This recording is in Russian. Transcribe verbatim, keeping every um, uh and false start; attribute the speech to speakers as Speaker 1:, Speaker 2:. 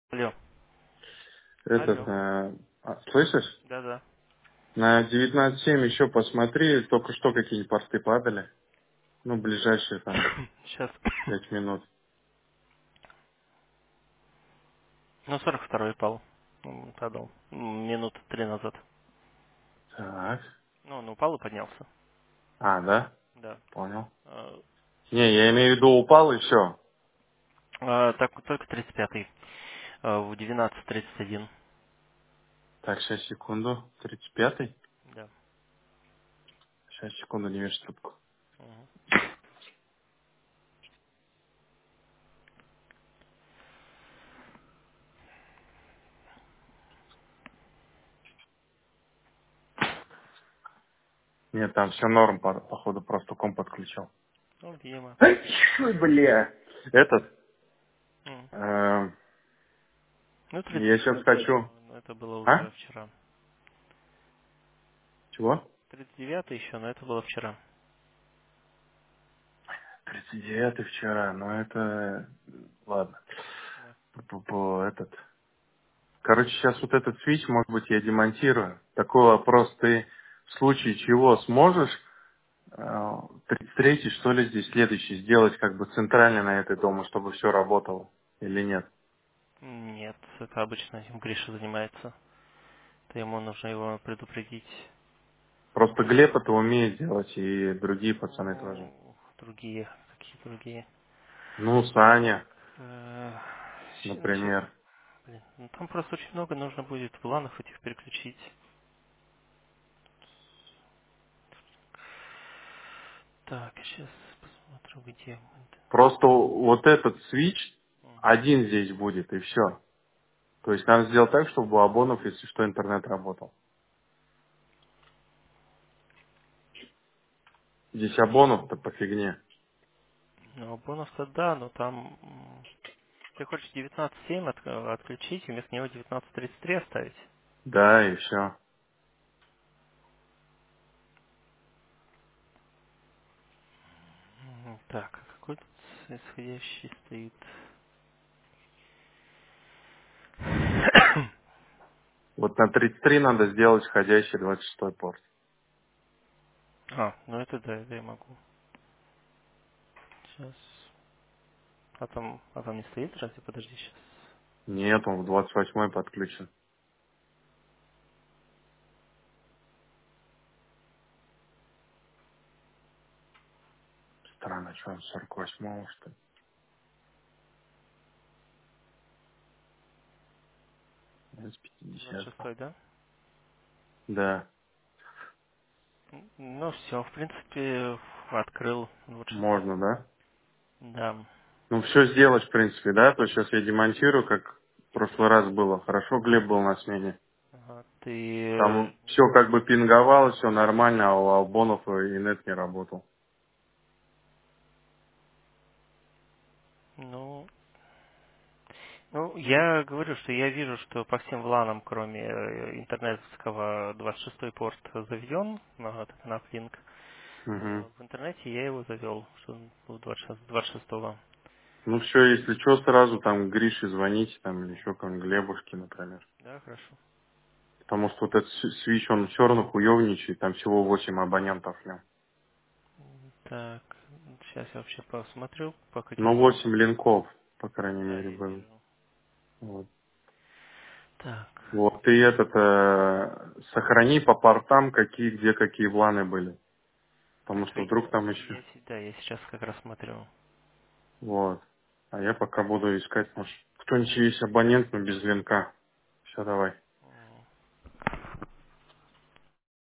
Speaker 1: Алло.
Speaker 2: Этот,
Speaker 1: Алло.
Speaker 2: э, а, слышишь?
Speaker 1: Да-да.
Speaker 2: На девятнадцать семь еще посмотри, только что какие порты падали. Ну, ближайшие там
Speaker 1: Сейчас.
Speaker 2: пять минут.
Speaker 1: Ну, сорок второй пал. М, Падал. М, Минут три назад.
Speaker 2: Так.
Speaker 1: Ну, он упал и поднялся.
Speaker 2: А, да?
Speaker 1: Да.
Speaker 2: Понял.
Speaker 1: А,
Speaker 2: Не, я имею в виду упал и все.
Speaker 1: а, так, только тридцать пятый. А, в двенадцать тридцать один.
Speaker 2: Так, сейчас, секунду. тридцать пятый.
Speaker 1: Да.
Speaker 2: Сейчас, секунду, не вижу трубку.
Speaker 1: Мгм.
Speaker 2: Нет, там все норм, по- походу, просто комп подключил.
Speaker 1: Ну, видимо.
Speaker 2: Ай, чё, бля. Этот,
Speaker 1: М.
Speaker 2: э,
Speaker 1: Ну, тридцать
Speaker 2: я сейчас
Speaker 1: девятый
Speaker 2: хочу...
Speaker 1: еще. Но это было
Speaker 2: А?
Speaker 1: уже вчера.
Speaker 2: Чего?
Speaker 1: тридцать девятый еще, но это было вчера.
Speaker 2: тридцать девятый вчера, ну это... Ладно.
Speaker 1: Да.
Speaker 2: По этот... Короче, сейчас вот этот свич, может быть, я демонтирую. Такой вопрос, ты в случае чего сможешь э, тридцать третий, что ли, здесь следующий сделать как бы центрально на этой доме, чтобы все работало или нет?
Speaker 1: Нет, это обычно этим Гриша занимается. То ему нужно его предупредить.
Speaker 2: Просто Глеб это умеет делать, и другие пацаны тоже.
Speaker 1: Ну, другие. Какие другие?
Speaker 2: Ну, Саня,
Speaker 1: Э, Сейчас.
Speaker 2: например.
Speaker 1: Блин, ну там просто очень много нужно будет планов этих переключить. Так, сейчас посмотрю, где мы.
Speaker 2: Просто вот этот свич
Speaker 1: Мгм.
Speaker 2: один здесь будет, и все. То есть надо сделать так, чтобы у Абонов, если что, интернет работал. Здесь Абонов-то по фигне.
Speaker 1: Ну, бонус-то да, но там... м, Ты хочешь девятнадцать семь от- отключить и вместо него девятнадцать тридцать три оставить?
Speaker 2: Да, и все.
Speaker 1: Мгм. Так, а какой тут исходящий стоит?
Speaker 2: Вот на тридцать три надо сделать входящий двадцать шестой порт.
Speaker 1: А, ну это да, это я могу. Сейчас. А там, а там не стоит разве? Подожди сейчас.
Speaker 2: Нет, он в двадцать восьмой подключен. Странно, что он сорок восьмого, что ли? Нет, с
Speaker 1: двадцать
Speaker 2: пятидесятого.
Speaker 1: шестой, да?
Speaker 2: Да,
Speaker 1: М, Ну все, в принципе, открыл двадцать шестой.
Speaker 2: можно, да?
Speaker 1: Да.
Speaker 2: Ну, все сделать, в принципе, да? То есть сейчас я демонтирую, как в прошлый раз было. Хорошо, Глеб был на смене.
Speaker 1: Ага, ты, э,
Speaker 2: Там все как бы пинговало, все нормально, а у Албонов и нет не работал.
Speaker 1: ну, ну, я говорю, что я вижу, что по всем вланам, кроме э, интернетского, двадцать шестой порт заведен на, этот- на Flink.
Speaker 2: Угу.
Speaker 1: Э, В интернете я его завел, что он был двадцать шестого.
Speaker 2: Ну все, если что, сразу там Грише звоните, там, или еще
Speaker 1: Да,
Speaker 2: кому Глебушке, например.
Speaker 1: да, хорошо.
Speaker 2: Потому что вот этот с- свич, он все равно хуевничает, там всего восемь абонентов в нем.
Speaker 1: М, Так, сейчас я вообще посмотрю, по каким
Speaker 2: Ну,
Speaker 1: портам.
Speaker 2: восемь линков, по крайней
Speaker 1: Да,
Speaker 2: мере,
Speaker 1: я
Speaker 2: было.
Speaker 1: вижу.
Speaker 2: Вот.
Speaker 1: Так,
Speaker 2: Вот, и этот, э, сохрани по портам, какие, где какие вланы были. Потому
Speaker 1: так
Speaker 2: что вдруг
Speaker 1: я,
Speaker 2: там еще.
Speaker 1: я, се- да, я сейчас как раз смотрю.
Speaker 2: Вот. А я пока буду искать, может, кто-нибудь есть абонент, но без линка. Все, давай.